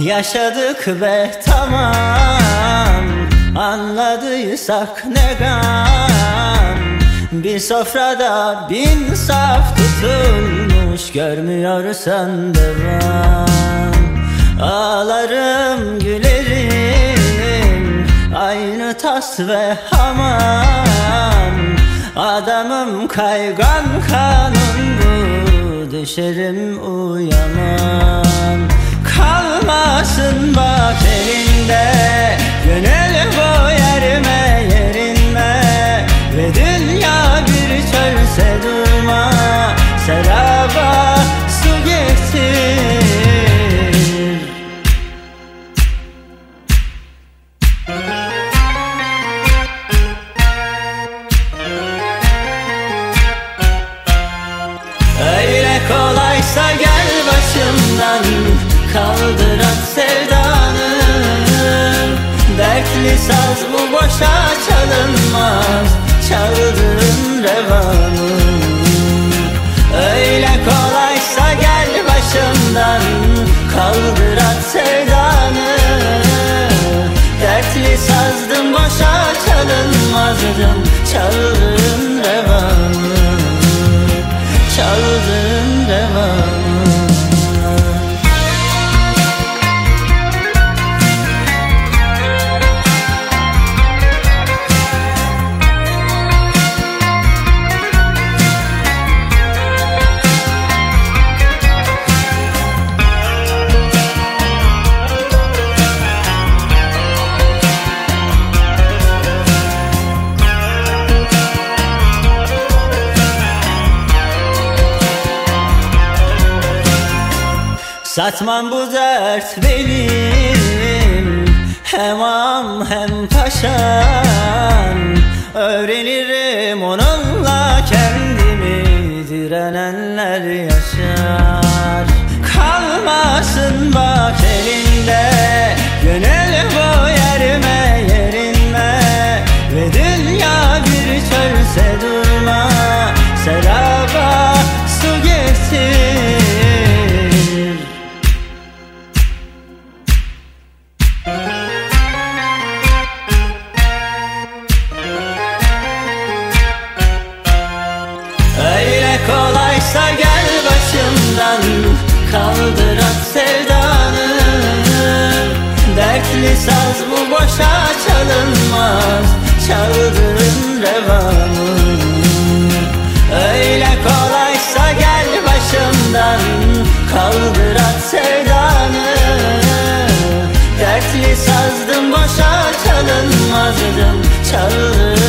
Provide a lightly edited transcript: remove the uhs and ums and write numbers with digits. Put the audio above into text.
Yaşadık ve tamam, anladıysak ne gam. Bir sofrada bin saf tutulmuş, görmüyorsan devam. Ağlarım gülerim, aynı tas ve hamam. Adamım kaygan kanun bu, düşerim uyanam. Kalmasın bak elinde, gönül bu yerime yerinme. Ve dünya bir çölse durma, seraba su getir. Öyle kolaysa gel başımdan, kaldır at sevdanı. Dertli saz bu boşa çalınmaz, çaldığın revanı. Öyle kolaysa gel başımdan, kaldır at sevdanı. Dertli sazdım boşa çalınmazdım, çaldığın revanı. Çaldığın revanı. Satmam bu dert benim, hem am hem paşam. Öğrenirim onunla kendimi, direnenler yaşar. Kalmasın bak elinde, gönül bu yerime yerinme. Ve dünya bir çölse durma, seraba su getir. Öyle kolaysa gel başımdan, kaldır at sevdanı. Dertli saz bu boşa çalınmaz, çaldığın revanı. Öyle kolaysa gel başımdan, kaldır at sevdanı. Dertli sazdım boşa çalınmazdım, çaldığın